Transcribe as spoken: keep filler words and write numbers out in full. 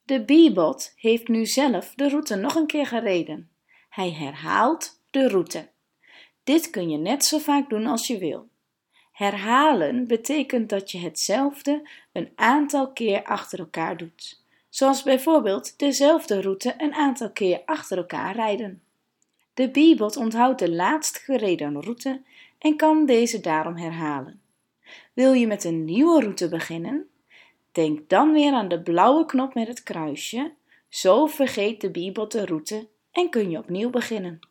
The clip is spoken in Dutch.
De Bee-bot heeft nu zelf de route nog een keer gereden. Hij herhaalt de route. Dit kun je net zo vaak doen als je wil. Herhalen betekent dat je hetzelfde een aantal keer achter elkaar doet. Zoals bijvoorbeeld dezelfde route een aantal keer achter elkaar rijden. De Bee-bot onthoudt de laatst gereden route en kan deze daarom herhalen. Wil je met een nieuwe route beginnen? Denk dan weer aan de blauwe knop met het kruisje. Zo vergeet de Bee-bot de route en kun je opnieuw beginnen.